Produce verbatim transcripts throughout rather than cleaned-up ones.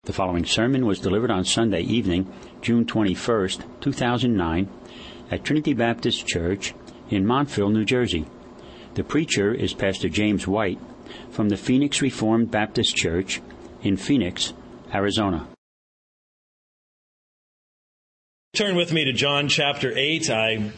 The following sermon was delivered on Sunday evening, June twenty-first, two thousand nine, at Trinity Baptist Church in Montville, New Jersey. The preacher is Pastor James White from the Phoenix Reformed Baptist Church in Phoenix, Arizona. Turn with me to John chapter eight. I,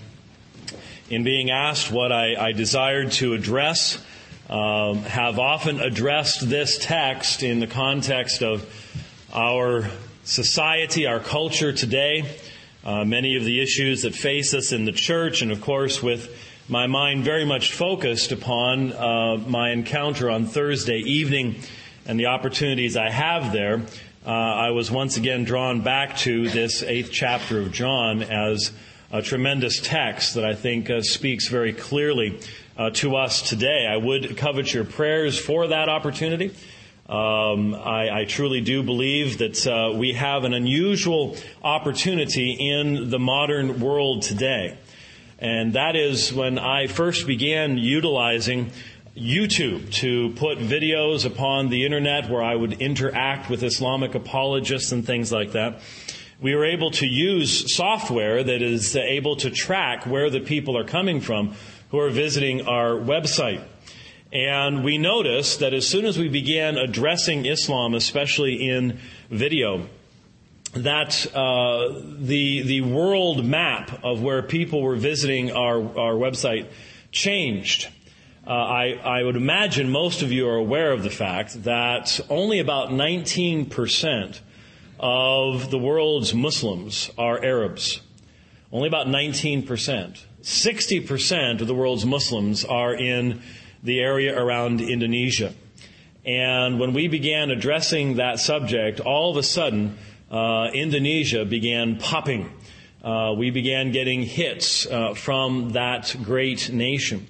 in being asked what I, I desired to address, um, have often addressed this text in the context of our society, our culture today, uh, many of the issues that face us in the church, and of course with my mind very much focused upon uh, my encounter on Thursday evening and the opportunities I have there, uh, I was once again drawn back to this eighth chapter of John as a tremendous text that I think uh, speaks very clearly uh, to us today. I would covet your prayers for that opportunity. Um, I, I truly do believe that uh, we have an unusual opportunity in the modern world today. And that is when I first began utilizing YouTube to put videos upon the internet where I would interact with Islamic apologists and things like that. We were able to use software that is able to track where the people are coming from who are visiting our website. And we noticed that as soon as we began addressing Islam, especially in video, that uh, the the world map of where people were visiting our, our website changed. Uh, I, I would imagine most of you are aware of the fact that only about nineteen percent of the world's Muslims are Arabs. Only about nineteen percent. sixty percent of the world's Muslims are in the area around Indonesia. And when we began addressing that subject, all of a sudden, uh, Indonesia began popping. Uh, we began getting hits uh, from that great nation.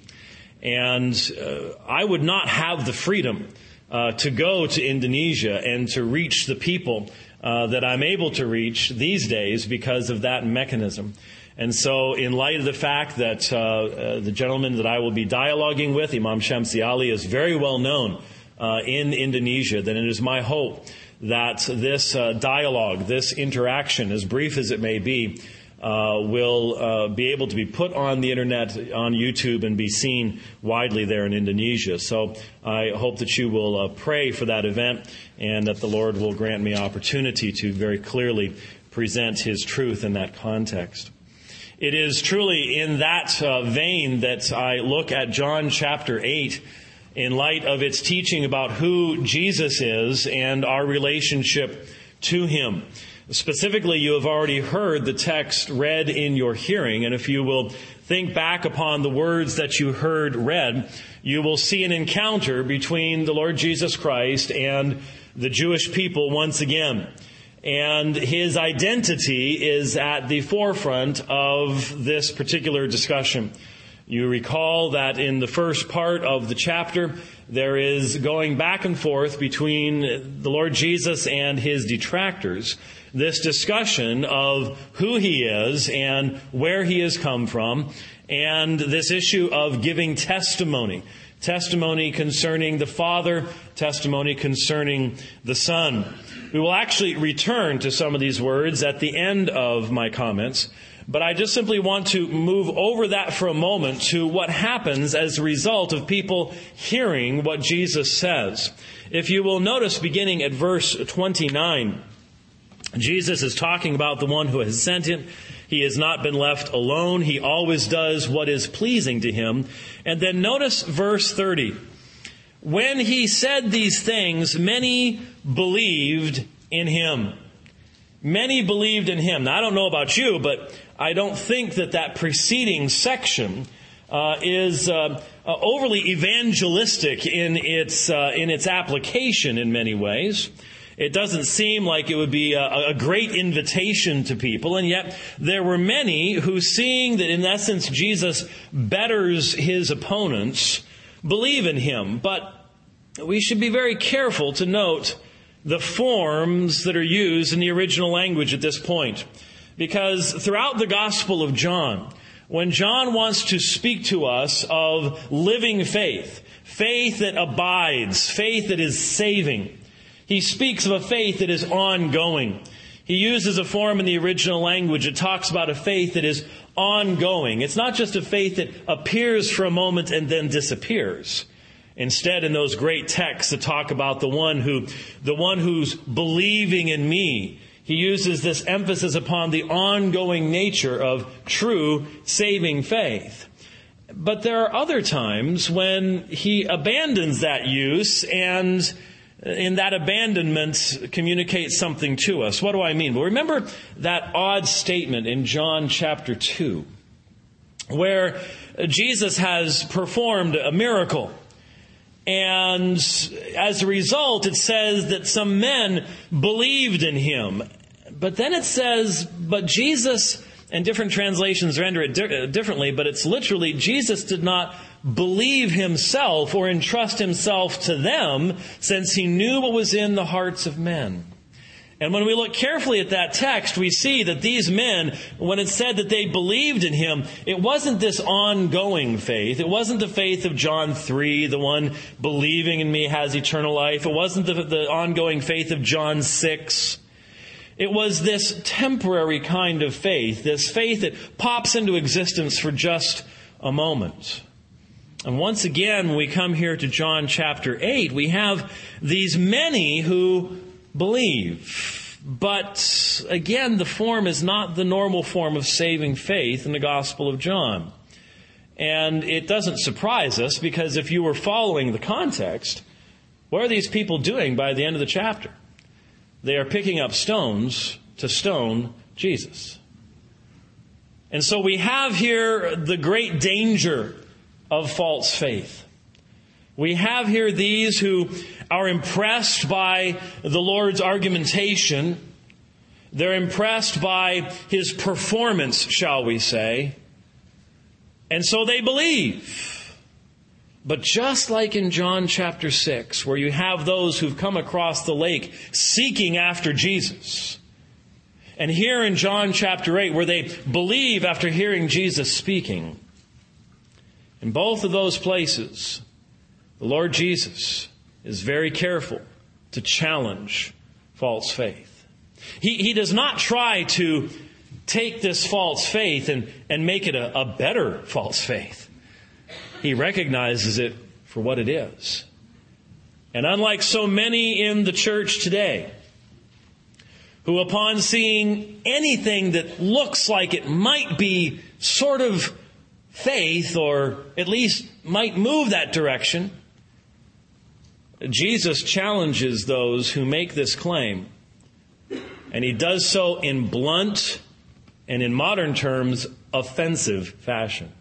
And uh, I would not have the freedom uh, to go to Indonesia and to reach the people uh, that I'm able to reach these days because of that mechanism. And so in light of the fact that uh, uh, the gentleman that I will be dialoguing with, Imam Shamsi Ali, is very well known uh, in Indonesia, then it is my hope that this uh, dialogue, this interaction, as brief as it may be, uh, will uh, be able to be put on the internet, on YouTube, and be seen widely there in Indonesia. So I hope that you will uh, pray for that event and that the Lord will grant me opportunity to very clearly present His truth in that context. It is truly in that uh, vein that I look at John chapter eight in light of its teaching about who Jesus is and our relationship to Him. Specifically, you have already heard the text read in your hearing, and if you will think back upon the words that you heard read, you will see an encounter between the Lord Jesus Christ and the Jewish people once again. And His identity is at the forefront of this particular discussion. You recall that in the first part of the chapter, there is going back and forth between the Lord Jesus and His detractors, this discussion of who He is and where He has come from, and this issue of giving testimony. Testimony concerning the Father, testimony concerning the Son. We will actually return to some of these words at the end of my comments, but I just simply want to move over that for a moment to what happens as a result of people hearing what Jesus says. If you will notice, beginning at verse twenty-nine, Jesus is talking about the one who has sent Him. He has not been left alone. He always does what is pleasing to Him. And then notice verse thirty. When He said these things, many believed in Him. Many believed in Him. Now, I don't know about you, but I don't think that that preceding section uh, is uh, uh, overly evangelistic in its uh, in its application in many ways. It doesn't seem like it would be a, a great invitation to people, and yet there were many who, seeing that in essence Jesus betters His opponents, believe in Him. But we should be very careful to note the forms that are used in the original language at this point. Because throughout the Gospel of John, when John wants to speak to us of living faith, faith that abides, faith that is saving, He speaks of a faith that is ongoing. He uses a form in the original language. It talks about a faith that is ongoing. It's not just a faith that appears for a moment and then disappears. Instead, in those great texts that talk about the one who, the one who's believing in me, he uses this emphasis upon the ongoing nature of true saving faith. But there are other times when he abandons that use and in that abandonment communicates something to us. What do I mean? Well, remember that odd statement in John chapter two where Jesus has performed a miracle. And as a result, it says that some men believed in him. But then it says, but Jesus, and different translations render it di- differently, but it's literally, Jesus did not believe himself or entrust himself to them, since he knew what was in the hearts of men. And when we look carefully at that text, we see that these men, when it said that they believed in him, it wasn't this ongoing faith. It wasn't the faith of John three, the one believing in me has eternal life. It wasn't the, the ongoing faith of John six. It was this temporary kind of faith, this faith that pops into existence for just a moment. And once again, when we come here to John chapter eight, we have these many who believe. But again, the form is not the normal form of saving faith in the Gospel of John. And it doesn't surprise us, because if you were following the context, what are these people doing by the end of the chapter? They are picking up stones to stone Jesus. And so we have here the great danger of false faith. We have here these who are impressed by the Lord's argumentation. They're impressed by his performance, shall we say. And so they believe. But just like in John chapter six, where you have those who've come across the lake seeking after Jesus, and here in John chapter eight, where they believe after hearing Jesus speaking, in both of those places, the Lord Jesus is very careful to challenge false faith. He, he does not try to take this false faith and, and make it a, a better false faith. He recognizes it for what it is. And unlike so many in the church today, who upon seeing anything that looks like it might be sort of faith, or at least might move that direction, Jesus challenges those who make this claim. And he does so in blunt and, in modern terms, offensive fashion.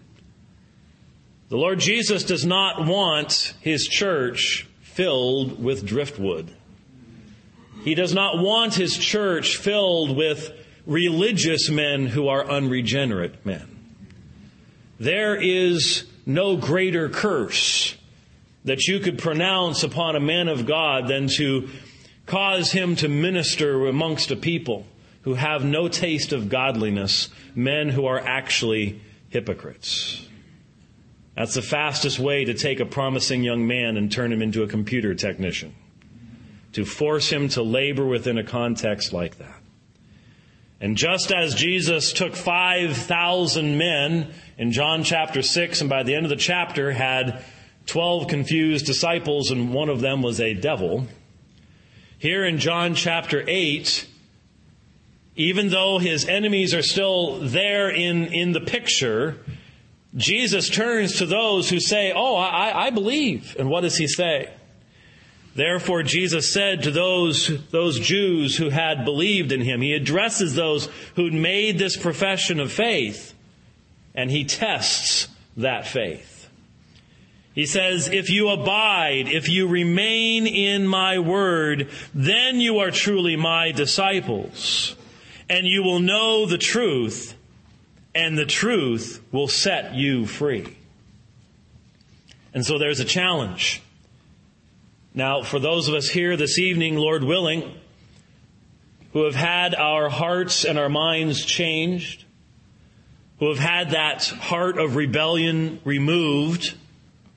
The Lord Jesus does not want his church filled with driftwood. He does not want his church filled with religious men who are unregenerate men. There is no greater curse that you could pronounce upon a man of God than to cause him to minister amongst a people who have no taste of godliness, men who are actually hypocrites. That's the fastest way to take a promising young man and turn him into a computer technician, to force him to labor within a context like that. And just as Jesus took five thousand men in John chapter six, and by the end of the chapter had twelve confused disciples, and one of them was a devil, here in John chapter eight, even though his enemies are still there in, in the picture, Jesus turns to those who say, oh, I, I believe. And what does he say? Therefore, Jesus said to those, those Jews who had believed in him, he addresses those who'd made this profession of faith, and he tests that faith. He says, if you abide, if you remain in my word, then you are truly my disciples, and you will know the truth, and the truth will set you free. And so there's a challenge. Now, for those of us here this evening, Lord willing, who have had our hearts and our minds changed, who have had that heart of rebellion removed,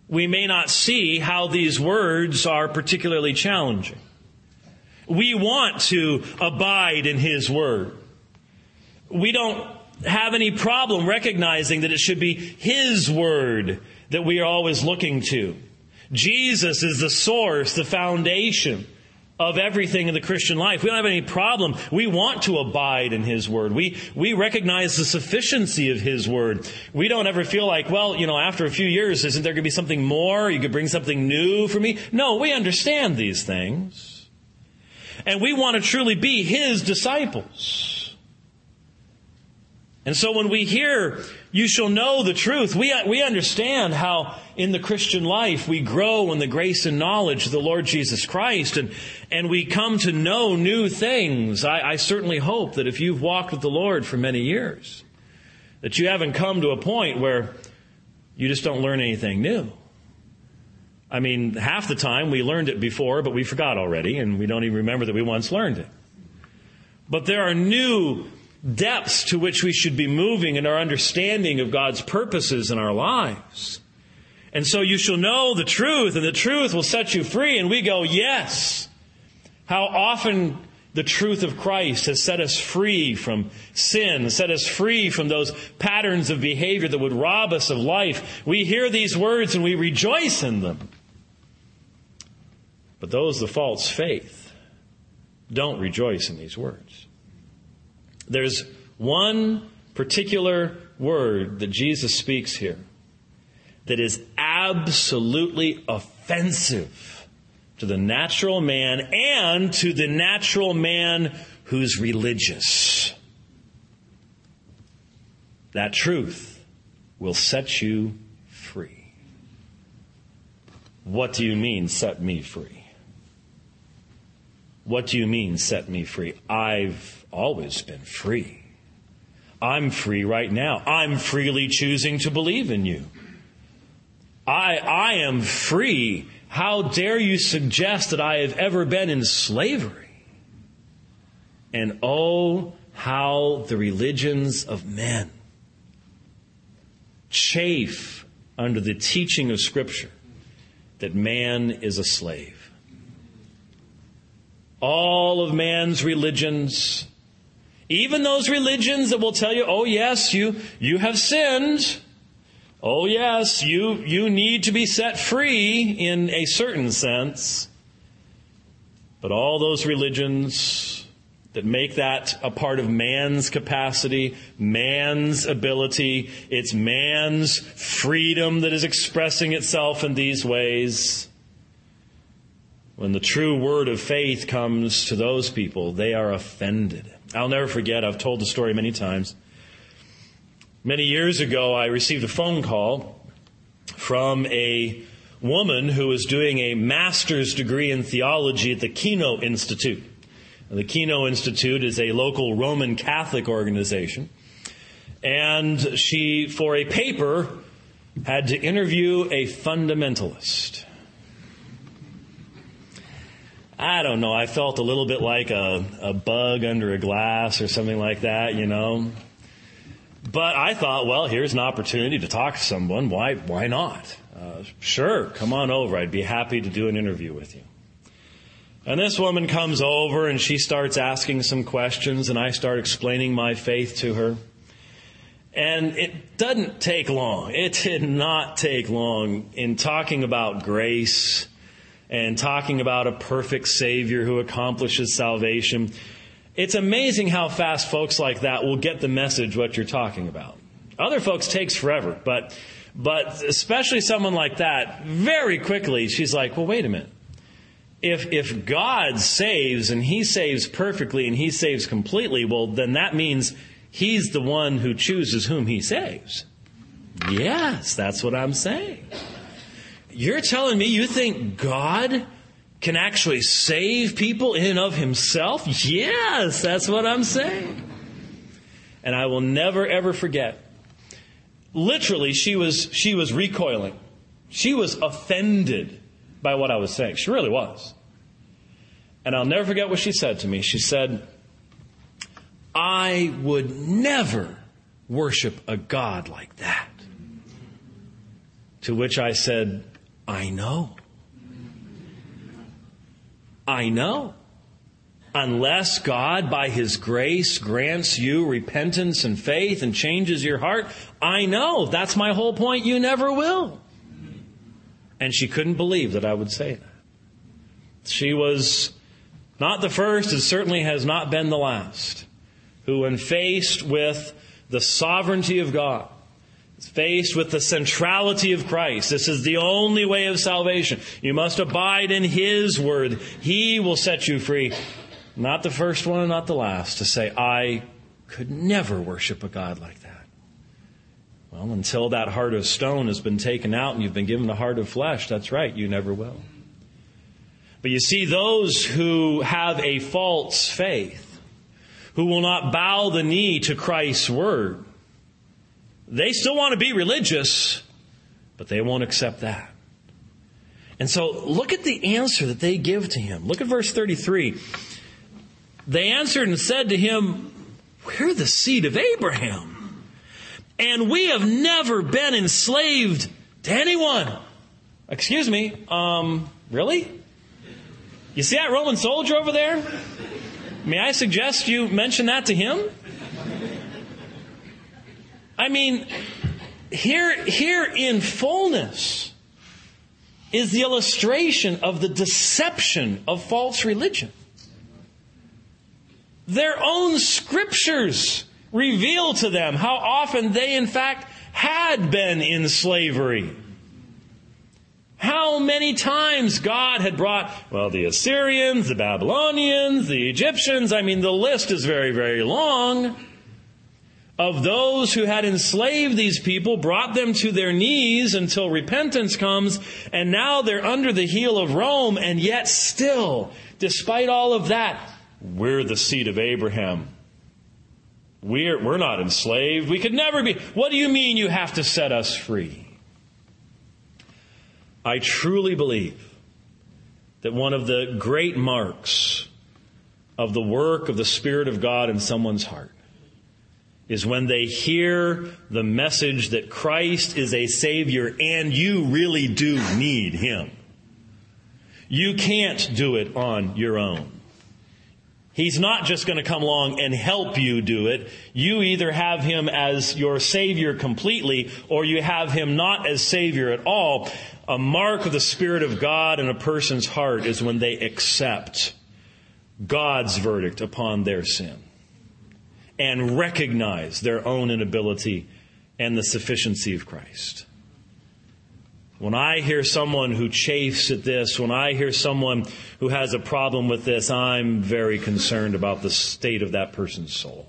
we may not see how these words are particularly challenging. We want to abide in His Word. We don't have any problem recognizing that it should be His Word that we are always looking to. Jesus is the source, the foundation of everything in the Christian life. We don't have any problem. We want to abide in His Word. We we recognize the sufficiency of His Word. We don't ever feel like, well, you know, after a few years, isn't there going to be something more? You could bring something new for me? No, we understand these things. And we want to truly be His disciples. And so when we hear, you shall know the truth, we we understand how in the Christian life we grow in the grace and knowledge of the Lord Jesus Christ, and, and we come to know new things. I, I certainly hope that if you've walked with the Lord for many years, that you haven't come to a point where you just don't learn anything new. I mean, half the time we learned it before, but we forgot already, and we don't even remember that we once learned it. But there are new depths to which we should be moving in our understanding of God's purposes in our lives. And so you shall know the truth, and the truth will set you free. And we go, yes. How often the truth of Christ has set us free from sin, set us free from those patterns of behavior that would rob us of life. We hear these words and we rejoice in them. But those of false faith don't rejoice in these words. There's one particular word that Jesus speaks here that is absolutely offensive to the natural man and to the natural man who's religious. That truth will set you free. What do you mean, set me free? What do you mean, set me free? I've always been free. I'm free right now. I'm freely choosing to believe in you. I, I am free. How dare you suggest that I have ever been in slavery? And oh, how the religions of men chafe under the teaching of Scripture that man is a slave. All of man's religions, even those religions that will tell you, oh yes, you, you have sinned. Oh yes, you, you need to be set free in a certain sense. But all those religions that make that a part of man's capacity, man's ability, it's man's freedom that is expressing itself in these ways. When the true word of faith comes to those people, they are offended. I'll never forget, I've told the story many times. Many years ago, I received a phone call from a woman who was doing a master's degree in theology at the Kino Institute. The Kino Institute is a local Roman Catholic organization. And she, for a paper, had to interview a fundamentalist. I don't know, I felt a little bit like a, a bug under a glass or something like that, you know. But I thought, well, here's an opportunity to talk to someone. Why, why not? Uh, sure, come on over. I'd be happy to do an interview with you. And this woman comes over and she starts asking some questions, and I start explaining my faith to her. And it doesn't take long. It did not take long in talking about grace and talking about a perfect Savior who accomplishes salvation. It's amazing how fast folks like that will get the message what you're talking about. Other folks takes forever, but but especially someone like that, very quickly she's like, well, wait a minute. If if God saves and He saves perfectly and He saves completely, well, then that means He's the one who chooses whom He saves. Yes, that's what I'm saying. You're telling me you think God can actually save people in and of Himself? Yes, that's what I'm saying. And I will never, ever forget. Literally, she was she was recoiling. She was offended by what I was saying. She really was. And I'll never forget what she said to me. She said, I would never worship a God like that. To which I said, I know. I know. Unless God, by His grace, grants you repentance and faith and changes your heart, I know. That's my whole point. You never will. And she couldn't believe that I would say that. She was not the first, and certainly has not been the last, who, when faced with the sovereignty of God, faced with the centrality of Christ, this is the only way of salvation. You must abide in His word. He will set you free. Not the first one and not the last to say, I could never worship a God like that. Well, until that heart of stone has been taken out and you've been given a heart of flesh, that's right, you never will. But you see, those who have a false faith, who will not bow the knee to Christ's word, they still want to be religious, but they won't accept that. And so look at the answer that they give to him. Look at verse thirty-three. They answered and said to him, we're the seed of Abraham, and we have never been enslaved to anyone. Excuse me, um, really? You see that Roman soldier over there? May I suggest you mention that to him? I mean, here, here in fullness is the illustration of the deception of false religion. Their own scriptures reveal to them how often they, in fact, had been in slavery. How many times God had brought, well, the Assyrians, the Babylonians, the Egyptians. I mean, the list is very, very long. Of those who had enslaved these people, brought them to their knees until repentance comes, and now they're under the heel of Rome, and yet still, despite all of that, we're the seed of Abraham. We're, we're not enslaved. We could never be. What do you mean you have to set us free? I truly believe that one of the great marks of the work of the Spirit of God in someone's heart is when they hear the message that Christ is a Savior and you really do need Him. You can't do it on your own. He's not just going to come along and help you do it. You either have Him as your Savior completely, or you have Him not as Savior at all. A mark of the Spirit of God in a person's heart is when they accept God's verdict upon their sin and recognize their own inability and the sufficiency of Christ. When I hear someone who chafes at this, when I hear someone who has a problem with this, I'm very concerned about the state of that person's soul.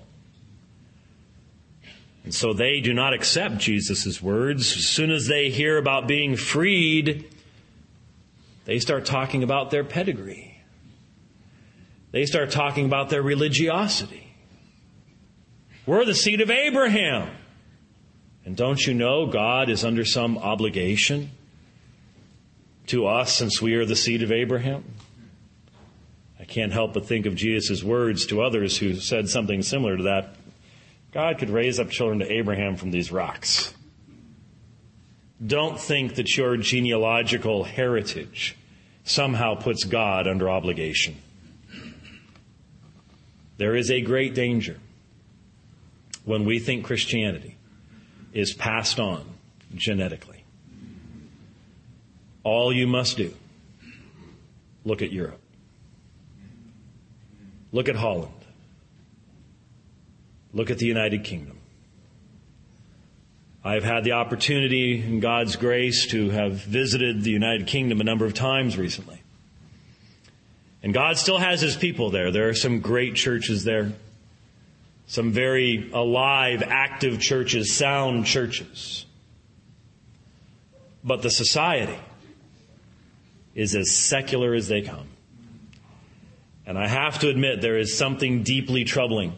And so they do not accept Jesus' words. As soon as they hear about being freed, they start talking about their pedigree. They start talking about their religiosity. We're the seed of Abraham. And don't you know God is under some obligation to us since we are the seed of Abraham? I can't help but think of Jesus' words to others who said something similar to that. God could raise up children to Abraham from these rocks. Don't think that your genealogical heritage somehow puts God under obligation. There is a great danger when we think Christianity is passed on genetically. All you must do, look at Europe. Look at Holland. Look at the United Kingdom. I've had the opportunity, in God's grace, to have visited the United Kingdom a number of times recently. And God still has His people there. There are some great churches there. Some very alive, active churches, sound churches. But the society is as secular as they come. And I have to admit, there is something deeply troubling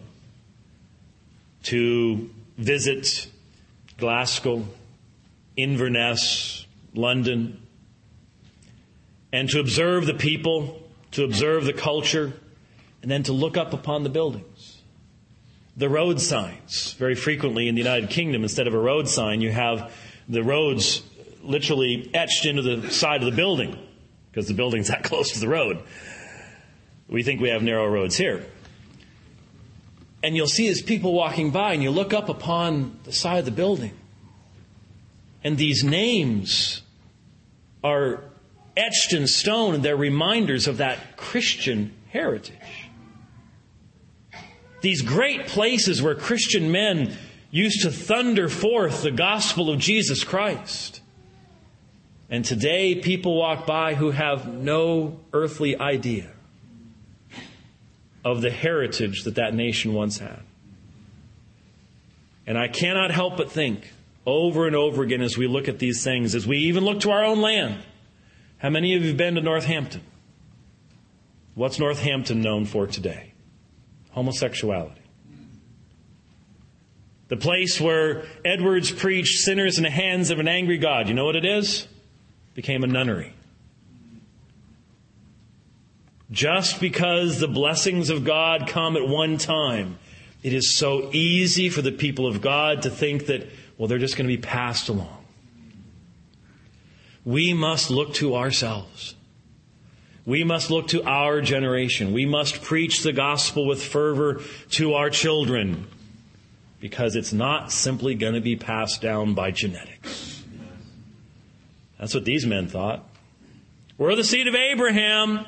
to visit Glasgow, Inverness, London, and to observe the people, to observe the culture, and then to look up upon the buildings. The road signs. Very frequently in the United Kingdom, instead of a road sign, you have the roads literally etched into the side of the building because the building's that close to the road. We think we have narrow roads here. And you'll see as people walking by, and you look up upon the side of the building, and these names are etched in stone, and they're reminders of that Christian heritage. These great places where Christian men used to thunder forth the gospel of Jesus Christ. And today people walk by who have no earthly idea of the heritage that that nation once had. And I cannot help but think over and over again as we look at these things, as we even look to our own land. How many of you have been to Northampton? What's Northampton known for today? Homosexuality. The place where Edwards preached sinners in the hands of an angry God. You know what it is? Became a nunnery. Just because the blessings of God come at one time, it is so easy for the people of God to think that, well, they're just going to be passed along. We must look to ourselves. We must look to our generation. We must preach the gospel with fervor to our children, because it's not simply going to be passed down by genetics. That's what these men thought. We're the seed of Abraham.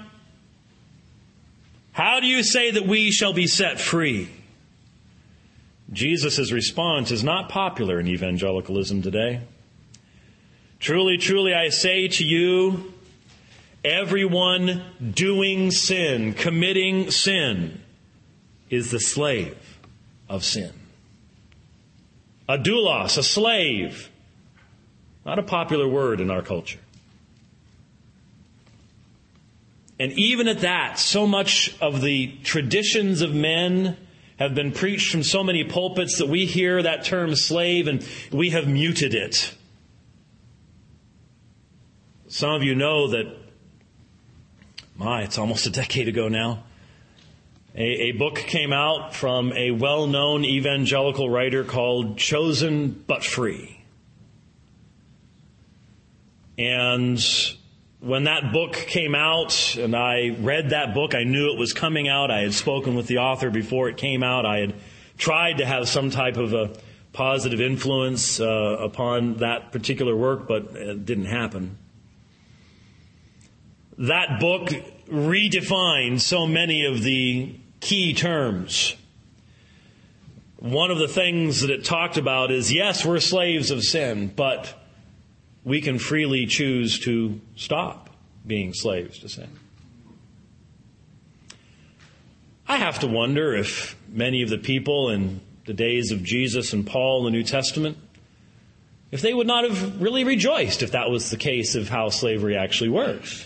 How do you say that we shall be set free? Jesus' response is not popular in evangelicalism today. Truly, truly, I say to you, everyone doing sin, committing sin, is the slave of sin. A doulos, a slave. Not a popular word in our culture. And even at that, so much of the traditions of men have been preached from so many pulpits that we hear that term slave and we have muted it. Some of you know that, my, it's almost a decade ago now, a, a book came out from a well-known evangelical writer called Chosen But Free. And when that book came out and I read that book, I knew it was coming out. I had spoken with the author before it came out. I had tried to have some type of a positive influence uh, upon that particular work, but it didn't happen. That book redefined so many of the key terms. One of the things that it talked about is, yes, we're slaves of sin, but we can freely choose to stop being slaves to sin. I have to wonder if many of the people in the days of Jesus and Paul in the New Testament, if they would not have really rejoiced if that was the case of how slavery actually works.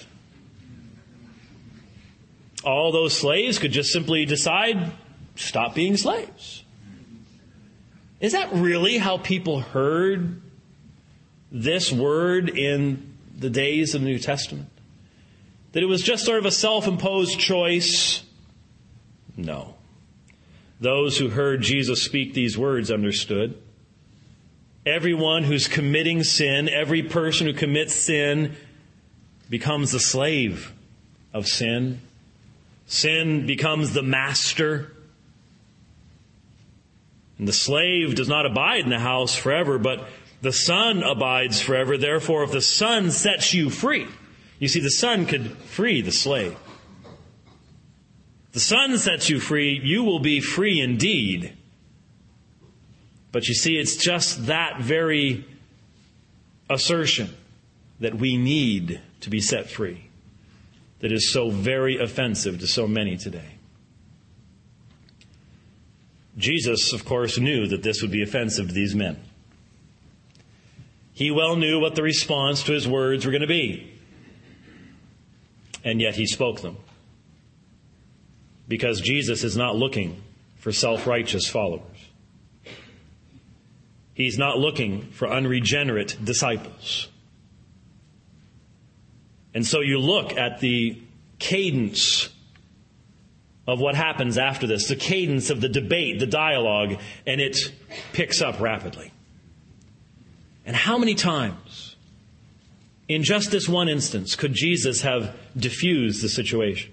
All those slaves could just simply decide, stop being slaves. Is that really how people heard this word in the days of the New Testament? That it was just sort of a self-imposed choice? No. Those who heard Jesus speak these words understood. Everyone who's committing sin, every person who commits sin becomes the slave of sin. Sin becomes the master. And the slave does not abide in the house forever, but the Son abides forever. Therefore, if the Son sets you free, you see, the Son could free the slave. If the Son sets you free, you will be free indeed. But you see, it's just that very assertion that we need to be set free that is so very offensive to so many today. Jesus, of course, knew that this would be offensive to these men. He well knew what the response to his words were going to be. And yet he spoke them. Because Jesus is not looking for self-righteous followers. He's not looking for unregenerate disciples. And so you look at the cadence of what happens after this, the cadence of the debate, the dialogue, and it picks up rapidly. And how many times In just this one instance, could Jesus have diffused the situation?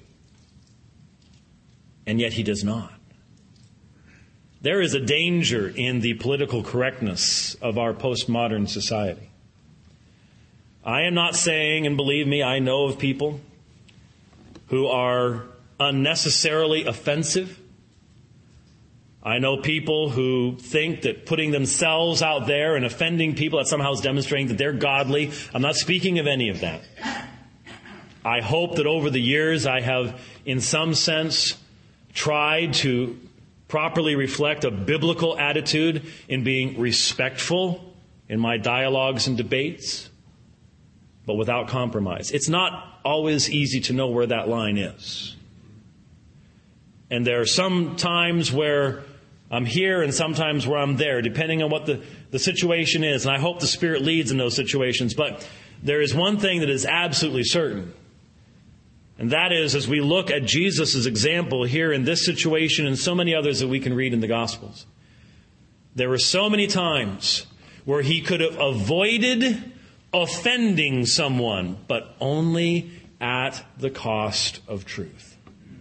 And yet he does not. There is a danger in the political correctness of our postmodern society. I am not saying, and believe me, I know of people who are unnecessarily offensive. I know people who think that putting themselves out there and offending people, that somehow is demonstrating that they're godly. I'm not speaking of any of that. I hope that over the years I have, in some sense, tried to properly reflect a biblical attitude in being respectful in my dialogues and debates, but without compromise. It's not always easy to know where that line is. And there are some times where I'm here and sometimes where I'm there, depending on what the, the situation is. And I hope the Spirit leads in those situations. But there is one thing that is absolutely certain. And that is, as we look at Jesus' example here in this situation and so many others that we can read in the Gospels, there were so many times where he could have avoided offending someone, but only at the cost of truth.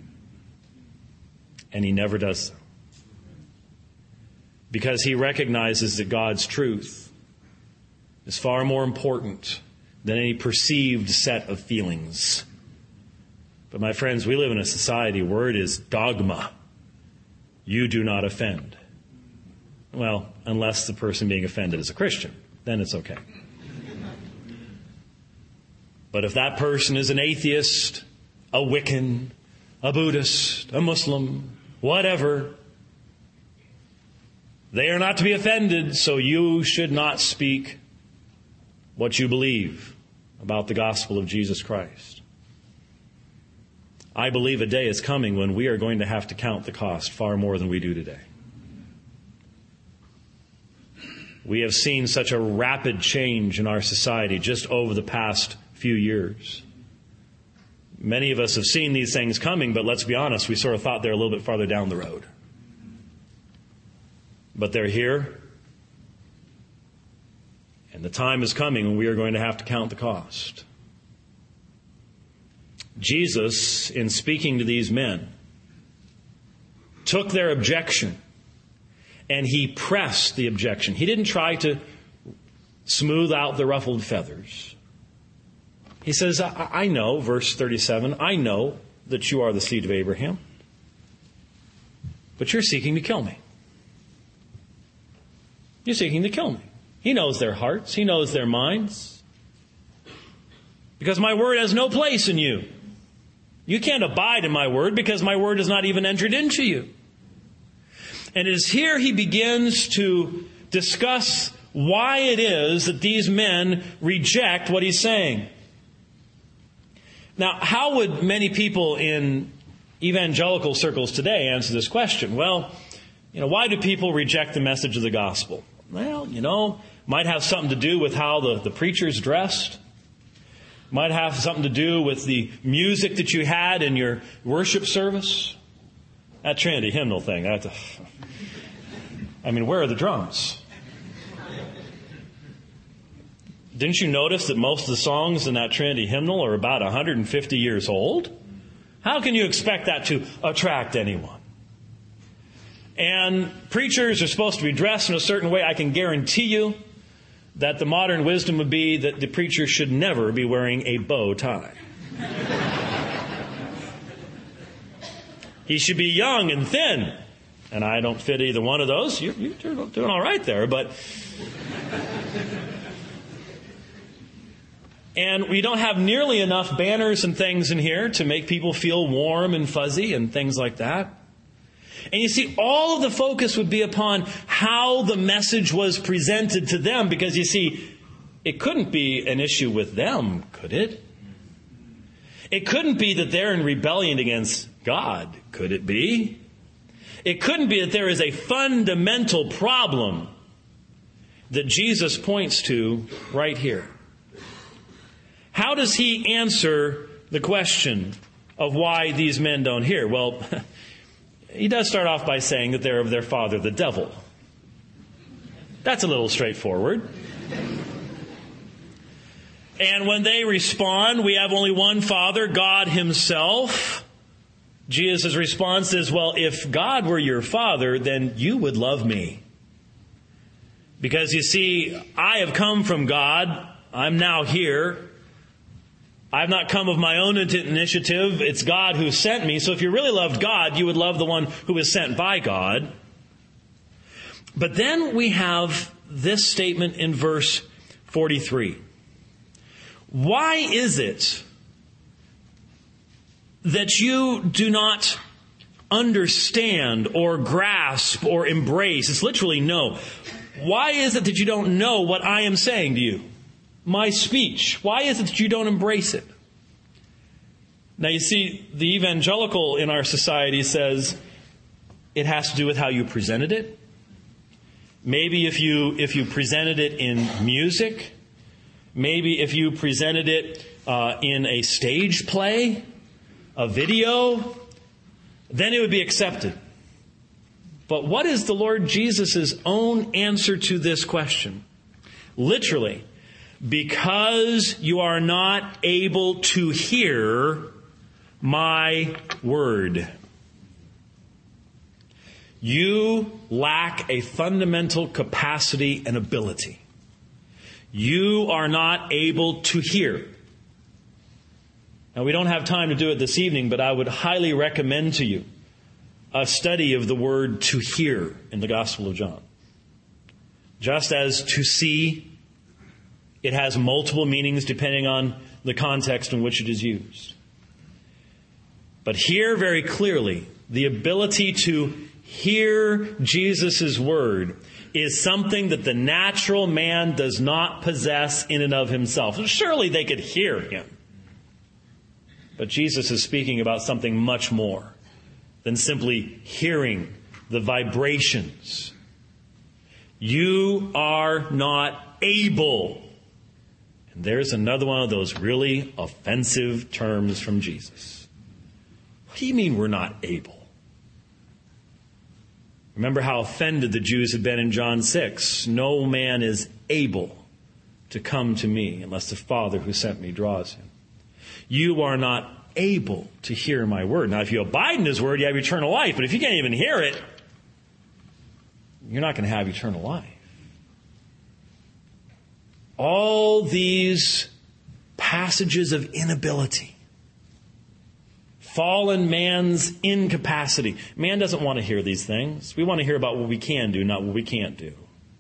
And he never does so. Because he recognizes that God's truth is far more important than any perceived set of feelings. But my friends, we live in a society where it is dogma. You do not offend. Well, unless the person being offended is a Christian, then it's okay. But if that person is an atheist, a Wiccan, a Buddhist, a Muslim, whatever, they are not to be offended, so you should not speak what you believe about the gospel of Jesus Christ. I believe a day is coming when we are going to have to count the cost far more than we do today. We have seen such a rapid change in our society just over the past few years. Many of us have seen these things coming, but let's be honest, we sort of thought they're a little bit farther down the road. But they're here, and the time is coming when we are going to have to count the cost. Jesus, in speaking to these men, took their objection and he pressed the objection. He didn't try to smooth out the ruffled feathers. He says, I, I know, verse thirty-seven, I know that you are the seed of Abraham, but you're seeking to kill me. You're seeking to kill me. He knows their hearts. He knows their minds. Because my word has no place in you. You can't abide in my word because my word has not even entered into you. And it is here he begins to discuss why it is that these men reject what he's saying. Now, how would many people in evangelical circles today answer this question? Well, you know, why do people reject the message of the gospel? Well, you know, might have something to do with how the, the preacher's dressed. Might have something to do with the music that you had in your worship service. That Trinity hymnal thing. That's a, I mean, where are the drums? Didn't you notice that most of the songs in that Trinity hymnal are about one hundred fifty years old? How can you expect that to attract anyone? And preachers are supposed to be dressed in a certain way. I can guarantee you that the modern wisdom would be that the preacher should never be wearing a bow tie. He should be young and thin. And I don't fit either one of those. You're, you're doing all right there, but... And we don't have nearly enough banners and things in here to make people feel warm and fuzzy and things like that. And you see, all of the focus would be upon how the message was presented to them. Because you see, it couldn't be an issue with them, could it? It couldn't be that they're in rebellion against God, could it be? It couldn't be that there is a fundamental problem that Jesus points to right here. How does he answer the question of why these men don't hear? Well, he does start off by saying that they're of their father, the devil. That's a little straightforward. And when they respond, we have only one Father, God Himself. Jesus' response is, well, if God were your Father, then you would love me. Because you see, I have come from God. I'm now here. I've not come of my own initiative. It's God who sent me. So if you really loved God, you would love the one who was sent by God. But then we have this statement in verse forty-three. Why is it that you do not understand or grasp or embrace? It's literally no. Why is it that you don't know what I am saying to you? My speech. Why is it that you don't embrace it? Now you see, the evangelical in our society says it has to do with how you presented it. Maybe if you if you presented it in music, maybe if you presented it uh, in a stage play, a video, then it would be accepted. But what is the Lord Jesus' own answer to this question? Literally, because you are not able to hear my word. You lack a fundamental capacity and ability. You are not able to hear. Now, we don't have time to do it this evening, but I would highly recommend to you a study of the word to hear in the Gospel of John. Just as to see, it has multiple meanings depending on the context in which it is used. But here very clearly, the ability to hear Jesus' word is something that the natural man does not possess in and of himself. Surely they could hear him. But Jesus is speaking about something much more than simply hearing the vibrations. You are not able. And there's another one of those really offensive terms from Jesus. What do you mean we're not able? Remember how offended the Jews had been in John six. No man is able to come to me unless the Father who sent me draws him. You are not able to hear my word. Now, if you abide in his word, you have eternal life. But if you can't even hear it, you're not going to have eternal life. All these passages of inability. Fallen man's incapacity. Man doesn't want to hear these things. We want to hear about what we can do, not what we can't do.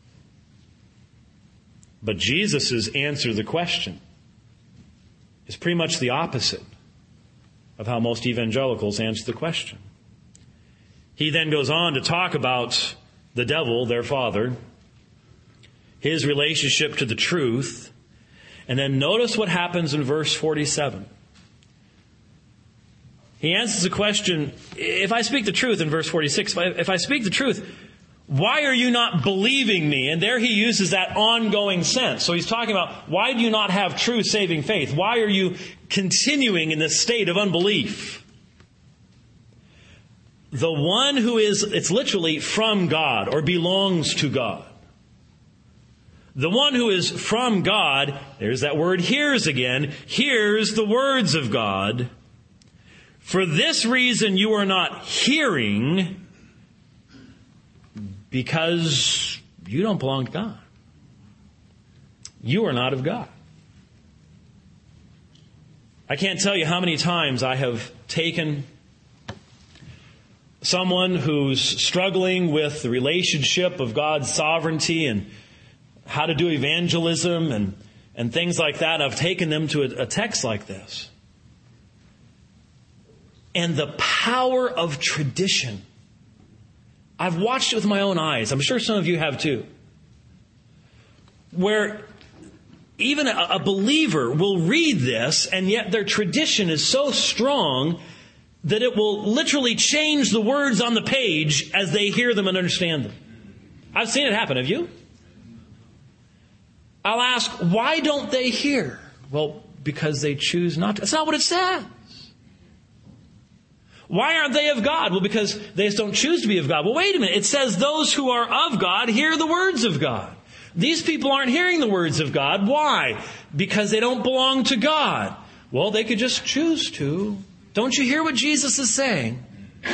But Jesus' answer to the question is pretty much the opposite of how most evangelicals answer the question. He then goes on to talk about the devil, their father, his relationship to the truth, and then notice what happens in verse forty-seven. He answers the question, if I speak the truth in verse forty-six, if I, if I speak the truth, why are you not believing me? And there he uses that ongoing sense. So he's talking about, why do you not have true saving faith? Why are you continuing in this state of unbelief? The one who is, it's literally from God or belongs to God. The one who is from God, there's that word hears again, hears the words of God. For this reason you are not hearing, because you don't belong to God. You are not of God. I can't tell you how many times I have taken someone who's struggling with the relationship of God's sovereignty and how to do evangelism and, and things like that. I've taken them to a, a text like this. And the power of tradition. I've watched it with my own eyes. I'm sure some of you have too. Where even a, a believer will read this, and yet their tradition is so strong that it will literally change the words on the page as they hear them and understand them. I've seen it happen. Have you? I'll ask, why don't they hear? Well, because they choose not to. That's not what it says. Why aren't they of God? Well, because they just don't choose to be of God. Well, wait a minute. It says those who are of God hear the words of God. These people aren't hearing the words of God. Why? Because they don't belong to God. Well, they could just choose to. Don't you hear what Jesus is saying?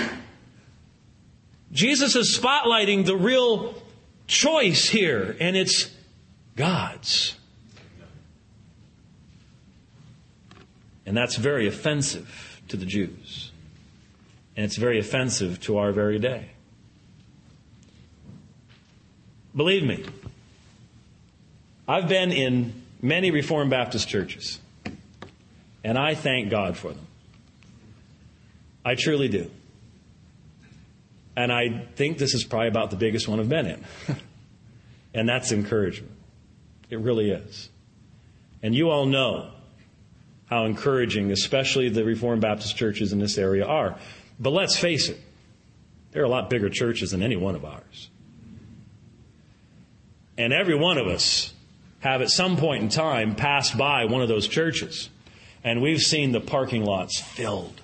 Jesus is spotlighting the real choice here, and it's God's. And that's very offensive to the Jews. And it's very offensive to our very day. Believe me, I've been in many Reformed Baptist churches, and I thank God for them. I truly do. And I think this is probably about the biggest one I've been in. And that's encouragement. It really is. And you all know how encouraging, especially the Reformed Baptist churches in this area are. But let's face it, there are a lot bigger churches than any one of ours. And every one of us have at some point in time passed by one of those churches, and we've seen the parking lots filled.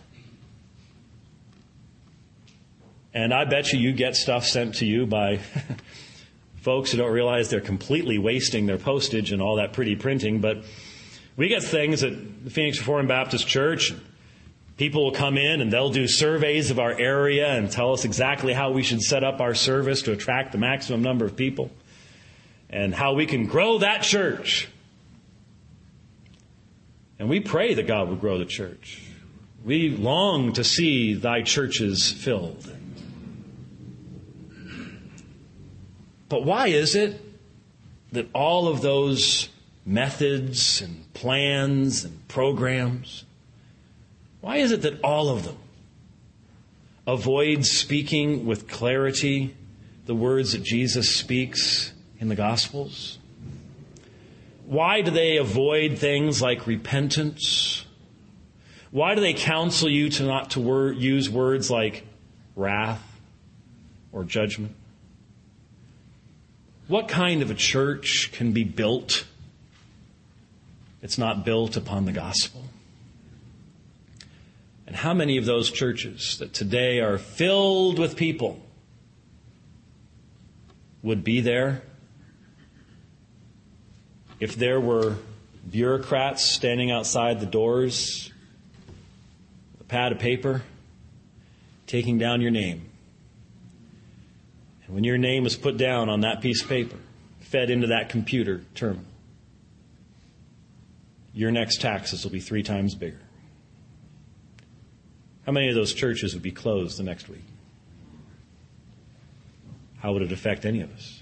And I bet you you get stuff sent to you by folks who don't realize they're completely wasting their postage and all that pretty printing. But we get things at the Phoenix Reformed Baptist Church. People will come in and they'll do surveys of our area and tell us exactly how we should set up our service to attract the maximum number of people and how we can grow that church. And we pray that God would grow the church. We long to see thy churches filled. But why is it that all of those methods and plans and programs, why is it that all of them avoid speaking with clarity the words that Jesus speaks in the Gospels? Why do they avoid things like repentance? Why do they counsel you to not to wor- use words like wrath or judgment? What kind of a church can be built? It's not built upon the gospel. And how many of those churches that today are filled with people would be there if there were bureaucrats standing outside the doors with a pad of paper taking down your name? And when your name is put down on that piece of paper, fed into that computer terminal, your next taxes will be three times bigger. How many of those churches would be closed the next week? How would it affect any of us?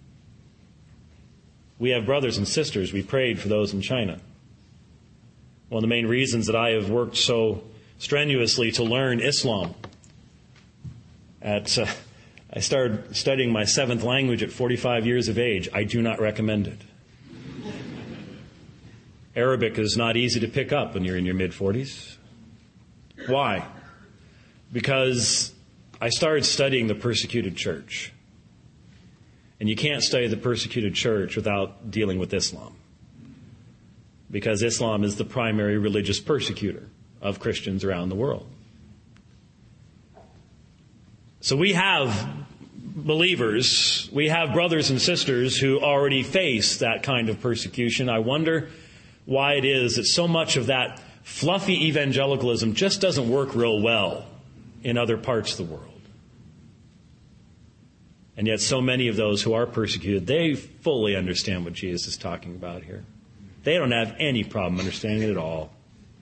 We have brothers and sisters. We prayed for those in China. One of the main reasons that I have worked so strenuously to learn Islam. At uh, I started studying my seventh language at forty-five years of age. I do not recommend it. Arabic is not easy to pick up when you're in your mid-forties. Why? Because I started studying the persecuted church. And you can't study the persecuted church without dealing with Islam. Because Islam is the primary religious persecutor of Christians around the world. So we have believers, we have brothers and sisters who already face that kind of persecution. I wonder why it is that so much of that fluffy evangelicalism just doesn't work real well in other parts of the world. And yet so many of those who are persecuted, they fully understand what Jesus is talking about here. They don't have any problem understanding it at all.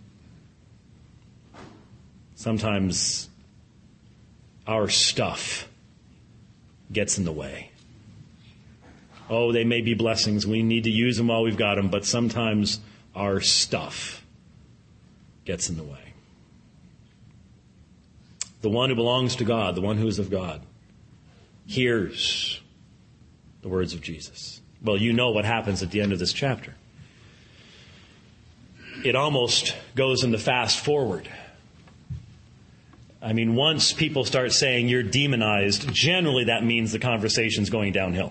Sometimes our stuff gets in the way. Oh, they may be blessings. We need to use them while we've got them, but sometimes our stuff gets in the way. The one who belongs to God, the one who is of God, hears the words of Jesus. Well, you know what happens at the end of this chapter. It almost goes into fast forward. I mean, once people start saying you're demonized, generally that means the conversation's going downhill.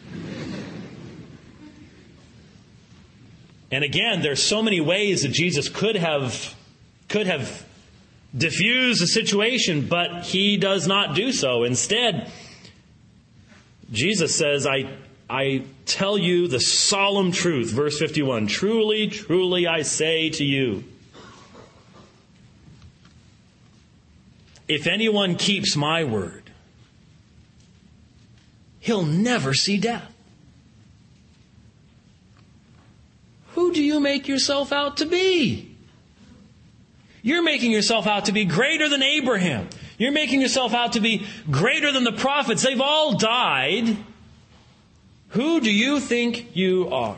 And again, there's so many ways that Jesus could have could have diffused the situation, but he does not do so. Instead, Jesus says, I I tell you the solemn truth, verse fifty-one, truly, truly I say to you, if anyone keeps my word, he'll never see death. Who do you make yourself out to be? You're making yourself out to be greater than Abraham. You're making yourself out to be greater than the prophets. They've all died. Who do you think you are?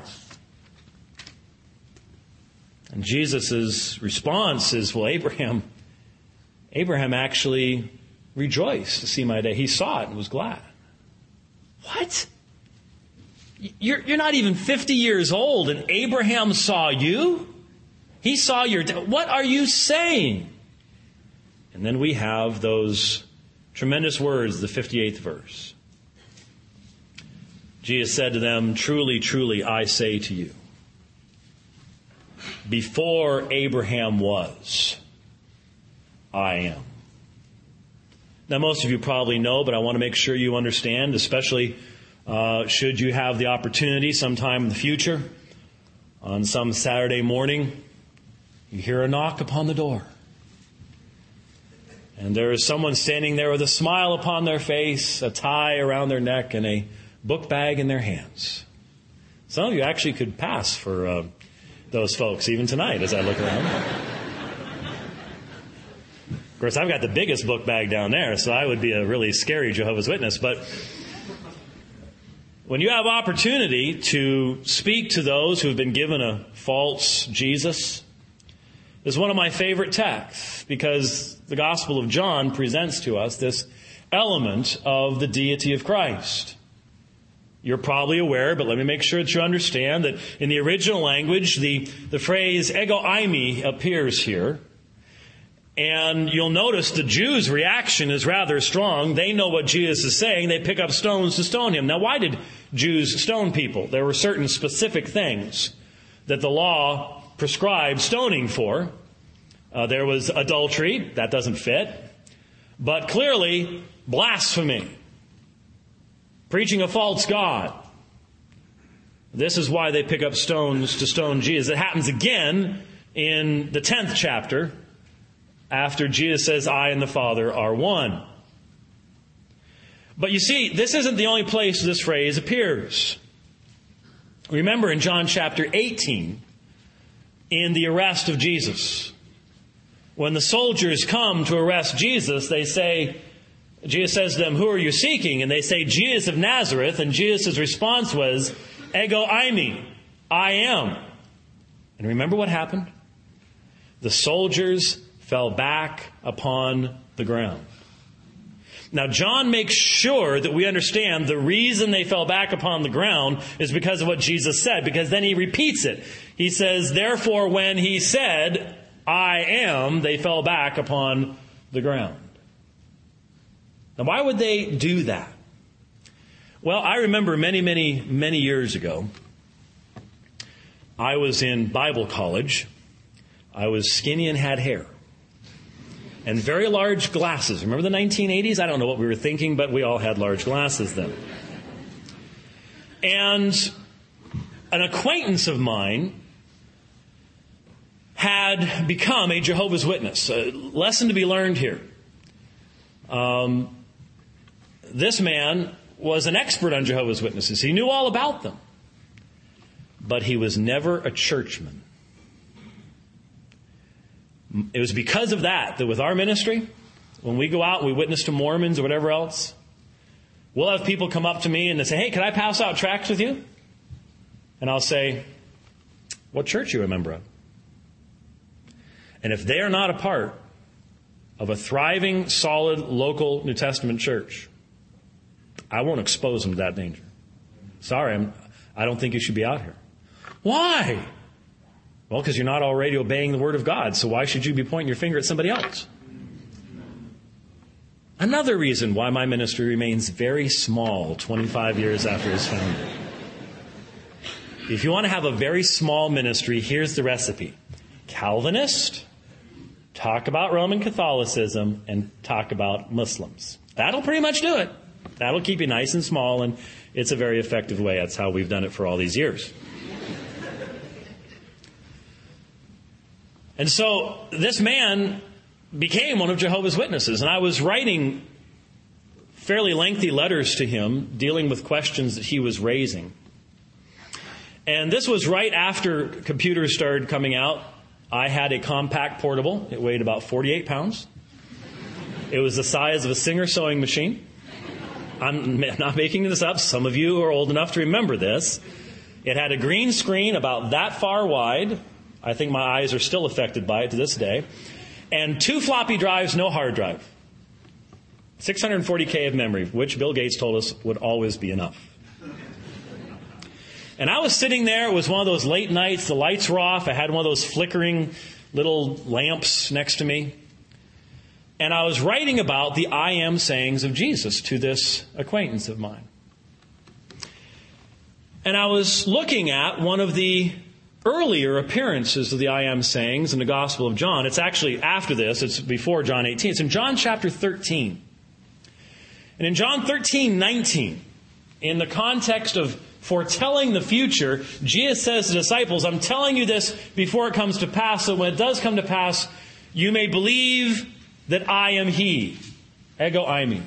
And Jesus' response is, well, Abraham, Abraham actually rejoiced to see my day. He saw it and was glad. What? You're, you're not even fifty years old and Abraham saw you? He saw your day. What are you saying? And then we have those tremendous words, the fifty-eighth verse. Jesus said to them, truly, truly, I say to you, before Abraham was, I am. Now, most of you probably know, but I want to make sure you understand, especially uh, should you have the opportunity sometime in the future, on some Saturday morning, you hear a knock upon the door. And there is someone standing there with a smile upon their face, a tie around their neck, and a book bag in their hands. Some of you actually could pass for uh, those folks, even tonight, as I look around. Of course, I've got the biggest book bag down there, so I would be a really scary Jehovah's Witness. But when you have opportunity to speak to those who have been given a false Jesus, is one of my favorite texts, because the Gospel of John presents to us this element of the deity of Christ. You're probably aware, but let me make sure that you understand that in the original language, the, the phrase ego eimi appears here. And you'll notice the Jews' reaction is rather strong. They know what Jesus is saying. They pick up stones to stone him. Now, why did Jews stone people? There were certain specific things that the law prescribed stoning for. Uh, there was adultery. That doesn't fit. But clearly, blasphemy. Preaching a false god. This is why they pick up stones to stone Jesus. It happens again in the tenth chapter, after Jesus says, I and the Father are one. But you see, this isn't the only place this phrase appears. Remember in John chapter eighteen, in the arrest of Jesus, when the soldiers come to arrest Jesus, they say, Jesus says to them, who are you seeking? And they say, Jesus of Nazareth. And Jesus' response was, ego eimi, I am. And remember what happened? The soldiers fell back upon the ground. Now, John makes sure that we understand the reason they fell back upon the ground is because of what Jesus said, because then he repeats it. He says, therefore, when he said, I am, they fell back upon the ground. Now, why would they do that? Well, I remember many, many, many years ago, I was in Bible college. I was skinny and had hair. And very large glasses. Remember the nineteen eighties? I don't know what we were thinking, but we all had large glasses then. And an acquaintance of mine had become a Jehovah's Witness. A lesson to be learned here. Um, this man was an expert on Jehovah's Witnesses. He knew all about them. But he was never a churchman. It was because of that, that with our ministry, when we go out and we witness to Mormons or whatever else, we'll have people come up to me and they say, hey, can I pass out tracts with you? And I'll say, what church are you a member of? And if they are not a part of a thriving, solid, local New Testament church, I won't expose them to that danger. Sorry, I'm, I don't think you should be out here. Why? Well, because you're not already obeying the Word of God, so why should you be pointing your finger at somebody else? Another reason why my ministry remains very small twenty-five years after its founding. If you want to have a very small ministry, here's the recipe. Calvinist, talk about Roman Catholicism, and talk about Muslims. That'll pretty much do it. That'll keep you nice and small, and it's a very effective way. That's how we've done it for all these years. And so this man became one of Jehovah's Witnesses, and I was writing fairly lengthy letters to him dealing with questions that he was raising. And this was right after computers started coming out. I had a compact portable. It weighed about forty-eight pounds. It was the size of a Singer sewing machine. I'm not making this up. Some of you are old enough to remember this. It had a green screen about that far wide. I think my eyes are still affected by it to this day. And two floppy drives, no hard drive. six hundred forty K of memory, which Bill Gates told us would always be enough. And I was sitting there. It was one of those late nights. The lights were off. I had one of those flickering little lamps next to me. And I was writing about the I am sayings of Jesus to this acquaintance of mine. And I was looking at one of the earlier appearances of the I am sayings in the Gospel of John. It's actually after this. It's before John eighteen. It's in John chapter thirteen. And in John thirteen nineteen, in the context of foretelling the future, Jesus says to the disciples, I'm telling you this before it comes to pass, so when it does come to pass, you may believe that I am He. Ego eimi.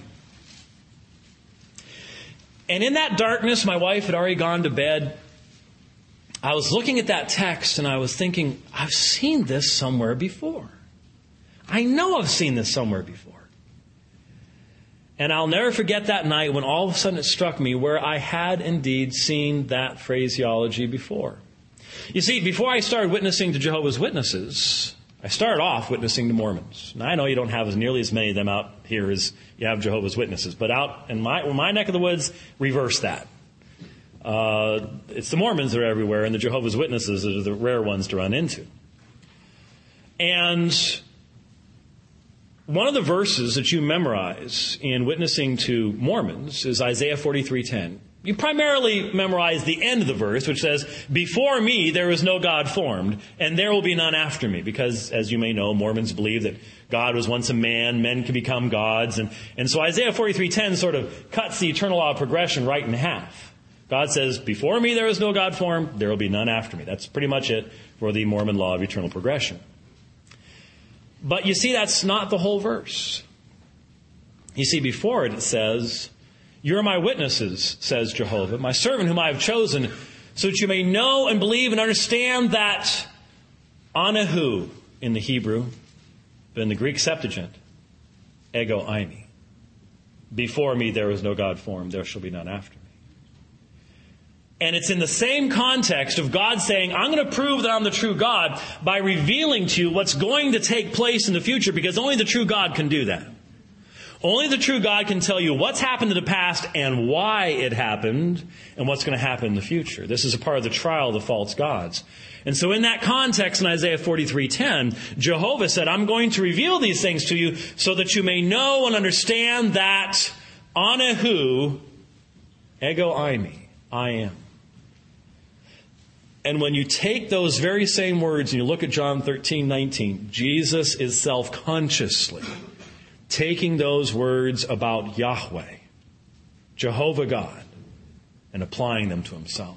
And in that darkness, my wife had already gone to bed. I was looking at that text and I was thinking, I've seen this somewhere before. I know I've seen this somewhere before. And I'll never forget that night when all of a sudden it struck me where I had indeed seen that phraseology before. You see, before I started witnessing to Jehovah's Witnesses, I started off witnessing to Mormons. Now, I know you don't have as nearly as many of them out here as you have Jehovah's Witnesses, but out in my, in my neck of the woods, reverse that. Uh, it's the Mormons that are everywhere, and the Jehovah's Witnesses are the rare ones to run into. And one of the verses that you memorize in witnessing to Mormons is Isaiah forty-three ten. You primarily memorize the end of the verse, which says, before me there is no God formed, and there will be none after me. Because, as you may know, Mormons believe that God was once a man, men can become gods. And, and so Isaiah forty-three ten sort of cuts the eternal law of progression right in half. God says, before me there is no God formed, there will be none after me. That's pretty much it for the Mormon law of eternal progression. But you see, that's not the whole verse. You see, before it, it says, you're my witnesses, says Jehovah, my servant whom I have chosen, so that you may know and believe and understand that anahu in the Hebrew, but in the Greek Septuagint, ego eimi. Before me there is no God formed, there shall be none after me. And it's in the same context of God saying, I'm going to prove that I'm the true God by revealing to you what's going to take place in the future, because only the true God can do that. Only the true God can tell you what's happened in the past and why it happened and what's going to happen in the future. This is a part of the trial of the false gods. And so in that context in Isaiah forty-three ten, Jehovah said, I'm going to reveal these things to you so that you may know and understand that anahu, ego eimi, I am. And when you take those very same words and you look at John thirteen nineteen, Jesus is self-consciously taking those words about Yahweh, Jehovah God, and applying them to himself.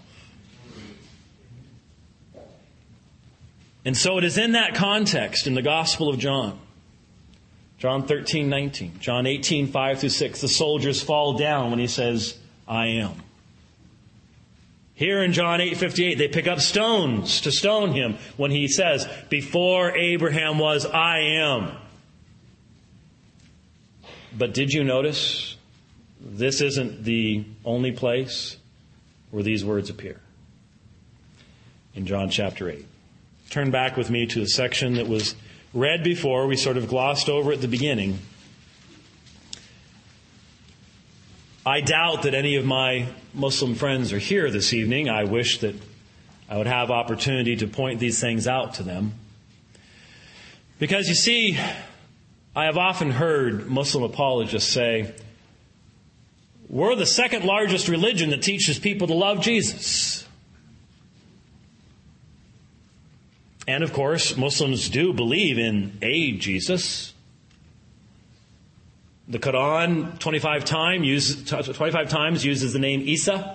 And so it is in that context in the Gospel of John, John thirteen nineteen, John eighteen five through six, the soldiers fall down when he says, I am. Here in John eight fifty-eight, they pick up stones to stone him when he says, before Abraham was, I am. But did you notice this isn't the only place where these words appear? In John chapter eight. Turn back with me to the section that was read before. We sort of glossed over at the beginning. I doubt that any of my Muslim friends are here this evening. I wish that I would have opportunity to point these things out to them. Because you see, I have often heard Muslim apologists say, we're the second largest religion that teaches people to love Jesus. And of course, Muslims do believe in a Jesus. The Quran twenty-five, time uses, twenty-five times uses the name Isa.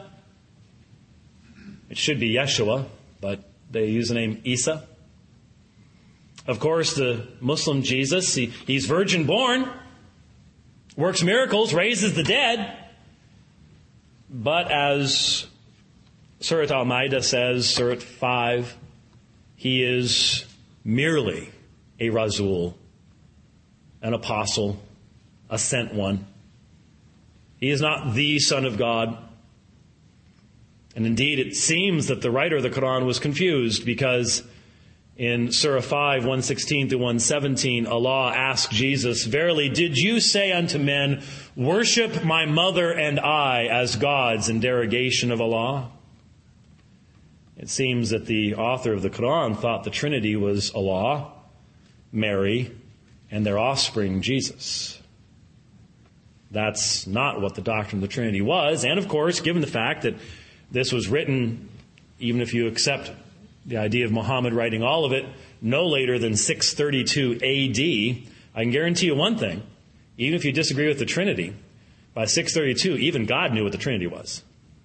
It should be Yeshua, but they use the name Isa. Of course, the Muslim Jesus, he, he's virgin born, works miracles, raises the dead. But as Surah Al-Ma'idah says, Surah five, he is merely a Rasul, an apostle, a sent one. He is not the Son of God. And indeed, it seems that the writer of the Quran was confused, because in Surah five, one sixteen through one seventeen, Allah asked Jesus, "Verily, did you say unto men, worship my mother and I as gods in derogation of Allah?" It seems that the author of the Quran thought the Trinity was Allah, Mary, and their offspring, Jesus. That's not what the doctrine of the Trinity was. And of course, given the fact that this was written, even if you accept the idea of Muhammad writing all of it, no later than six thirty-two A D, I can guarantee you one thing. Even if you disagree with the Trinity, by six thirty-two, even God knew what the Trinity was.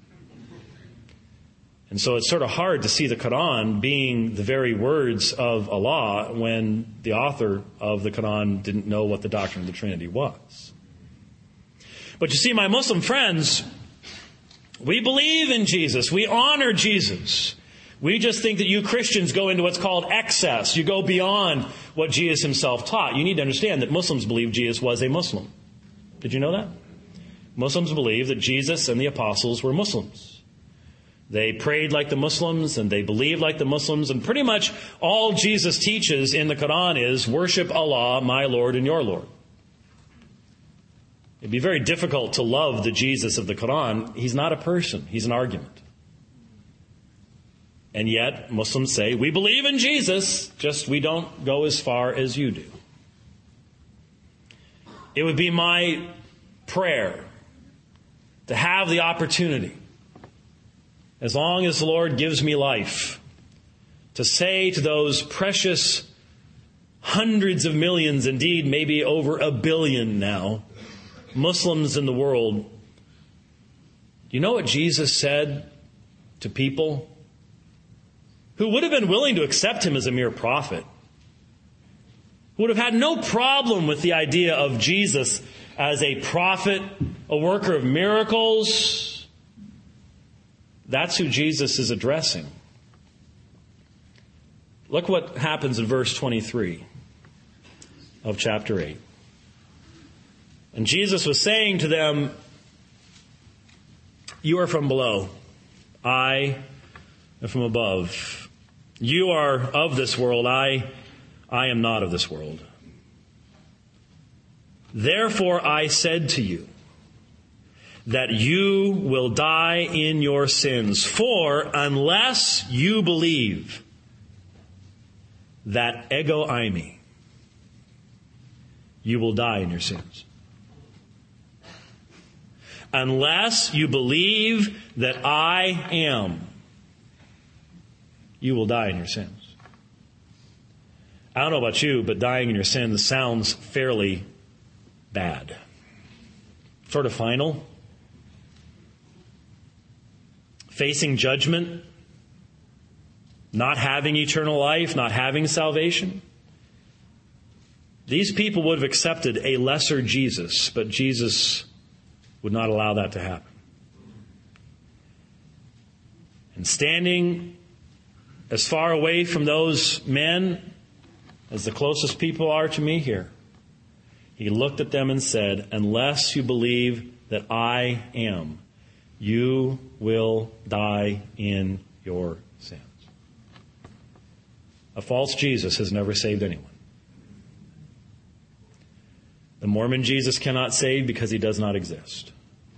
And so it's sort of hard to see the Quran being the very words of Allah when the author of the Quran didn't know what the doctrine of the Trinity was. But you see, my Muslim friends, we believe in Jesus. We honor Jesus. We just think that you Christians go into what's called excess. You go beyond what Jesus himself taught. You need to understand that Muslims believe Jesus was a Muslim. Did you know that? Muslims believe that Jesus and the apostles were Muslims. They prayed like the Muslims and they believed like the Muslims. And pretty much all Jesus teaches in the Quran is worship Allah, my Lord and your Lord. It'd be very difficult to love the Jesus of the Quran. He's not a person. He's an argument. And yet, Muslims say, we believe in Jesus, just we don't go as far as you do. It would be my prayer to have the opportunity, as long as the Lord gives me life, to say to those precious hundreds of millions, indeed maybe over a billion now, Muslims in the world, you know what Jesus said to people who would have been willing to accept him as a mere prophet, who would have had no problem with the idea of Jesus as a prophet, a worker of miracles? That's who Jesus is addressing. Look what happens in verse twenty-three of chapter eight. And Jesus was saying to them, you are from below, I am from above. You are of this world, I, I am not of this world. Therefore I said to you, that you will die in your sins. For unless you believe that ego eimi, you will die in your sins. Unless you believe that I am, you will die in your sins. I don't know about you, but dying in your sins sounds fairly bad. Sort of final. Facing judgment. Not having eternal life. Not having salvation. These people would have accepted a lesser Jesus, but Jesus would not allow that to happen. And standing as far away from those men as the closest people are to me here, he looked at them and said, unless you believe that I am, you will die in your sins. A false Jesus has never saved anyone. The Mormon Jesus cannot save because he does not exist.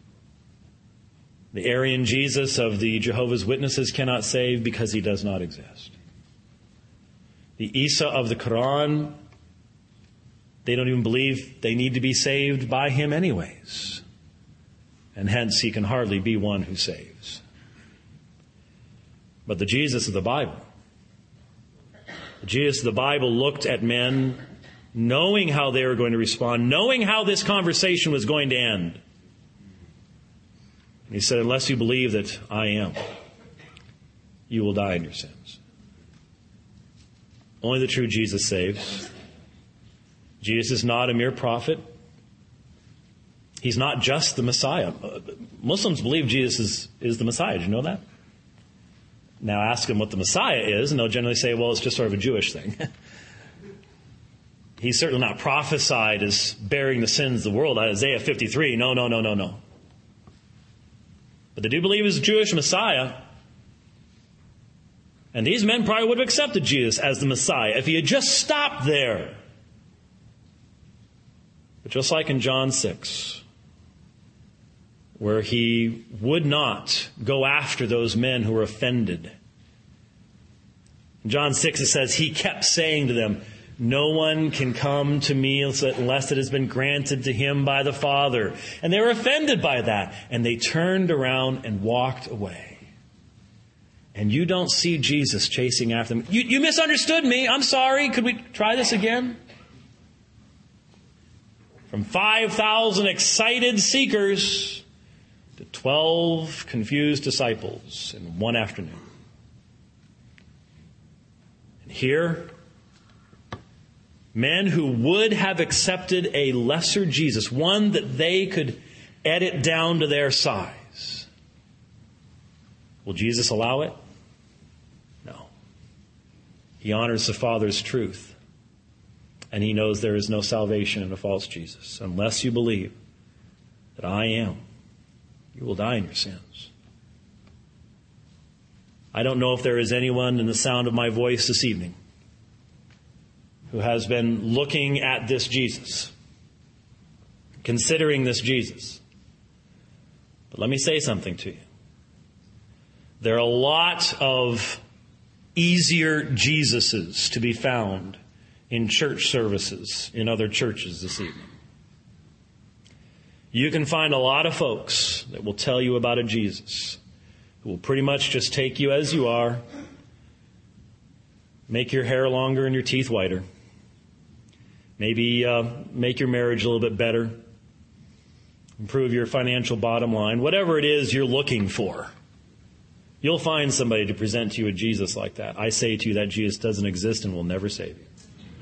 The Aryan Jesus of the Jehovah's Witnesses cannot save because he does not exist. The Isa of the Quran, they don't even believe they need to be saved by him anyways. And hence he can hardly be one who saves. But the Jesus of the Bible, the Jesus of the Bible looked at men knowing how they were going to respond, knowing how this conversation was going to end. And he said, unless you believe that I am, you will die in your sins. Only the true Jesus saves. Jesus is not a mere prophet. He's not just the Messiah. Muslims believe Jesus is, is the Messiah. Did you know that? Now ask them what the Messiah is, and they'll generally say, well, it's just sort of a Jewish thing. He's certainly not prophesied as bearing the sins of the world. Isaiah fifty-three, no, no, no, no, no. But they do believe he's a Jewish Messiah. And these men probably would have accepted Jesus as the Messiah if he had just stopped there. But just like in John six, where he would not go after those men who were offended. In John six it says, he kept saying to them, no one can come to me unless it has been granted to him by the Father. And they were offended by that. And they turned around and walked away. And you don't see Jesus chasing after them. You, you misunderstood me. I'm sorry. Could we try this again? From five thousand excited seekers to twelve confused disciples in one afternoon. And here, men who would have accepted a lesser Jesus, one that they could edit down to their size. Will Jesus allow it? No. He honors the Father's truth. And he knows there is no salvation in a false Jesus. Unless you believe that I am, you will die in your sins. I don't know if there is anyone in the sound of my voice this evening who has been looking at this Jesus, considering this Jesus. But let me say something to you. There are a lot of easier Jesuses to be found in church services in other churches this evening. You can find a lot of folks that will tell you about a Jesus who will pretty much just take you as you are, make your hair longer and your teeth whiter, maybe uh, make your marriage a little bit better, improve your financial bottom line, whatever it is you're looking for. You'll find somebody to present to you a Jesus like that. I say to you that Jesus doesn't exist and will never save you.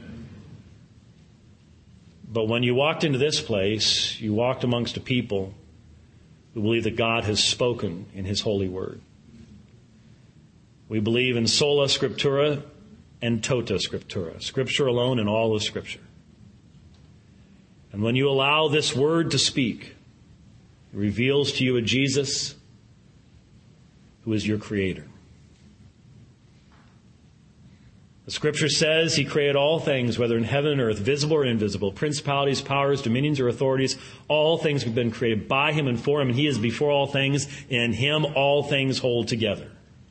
But when you walked into this place, you walked amongst a people who believe that God has spoken in His holy word. We believe in sola scriptura and tota scriptura, Scripture alone and all of Scripture. And when you allow this word to speak, it reveals to you a Jesus who is your Creator. The Scripture says He created all things, whether in heaven and earth, visible or invisible, principalities, powers, dominions, or authorities. All things have been created by Him and for Him, and He is before all things. In Him all things hold together.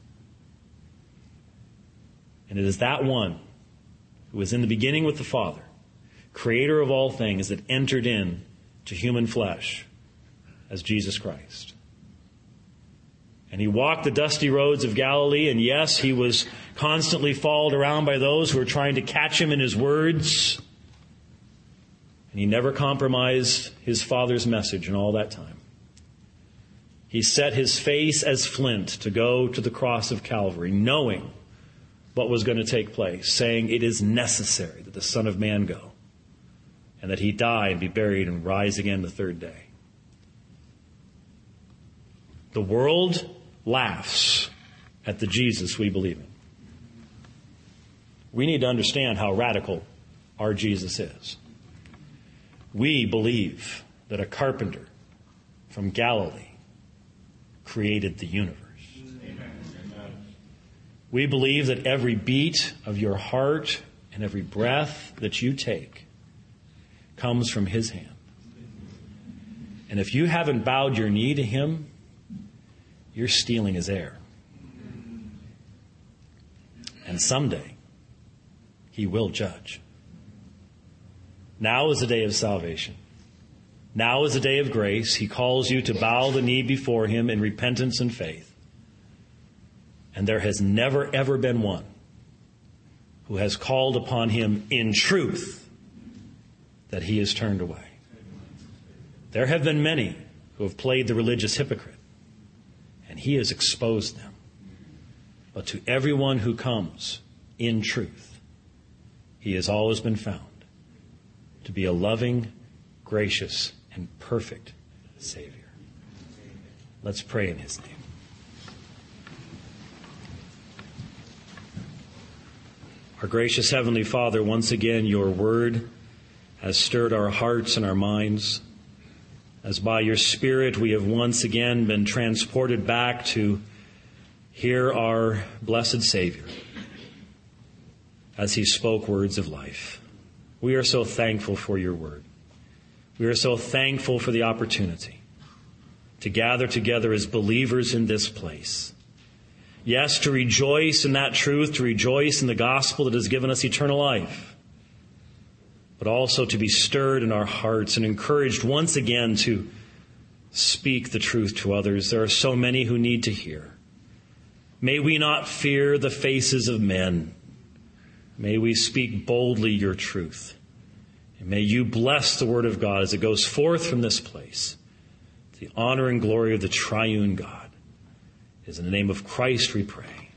And it is that one who was in the beginning with the Father, Creator of all things, that entered in to human flesh as Jesus Christ. And He walked the dusty roads of Galilee, and yes, He was constantly followed around by those who were trying to catch Him in His words. And He never compromised His Father's message in all that time. He set His face as flint to go to the cross of Calvary, knowing what was going to take place, saying it is necessary that the Son of Man go, and that He die and be buried and rise again the third day. The world laughs at the Jesus we believe in. We need to understand how radical our Jesus is. We believe that a carpenter from Galilee created the universe. Amen. We believe that every beat of your heart and every breath that you take comes from His hand. And if you haven't bowed your knee to Him, you're stealing His air. And someday, He will judge. Now is the day of salvation. Now is the day of grace. He calls you to bow the knee before Him in repentance and faith. And there has never, ever been one who has called upon Him in truth that he has turned away. There have been many who have played the religious hypocrite, and he has exposed them. But to everyone who comes in truth, he has always been found to be a loving, gracious, and perfect Savior. Let's pray in his name. Our gracious Heavenly Father, once again, your word has stirred our hearts and our minds, as by your Spirit we have once again been transported back to hear our blessed Savior as he spoke words of life. We are so thankful for your word. We are so thankful for the opportunity to gather together as believers in this place. Yes, to rejoice in that truth, to rejoice in the gospel that has given us eternal life, but also to be stirred in our hearts and encouraged once again to speak the truth to others. There are so many who need to hear. May we not fear the faces of men. May we speak boldly your truth. And may you bless the word of God as it goes forth from this place. The honor and glory of the triune God. It is in the name of Christ we pray.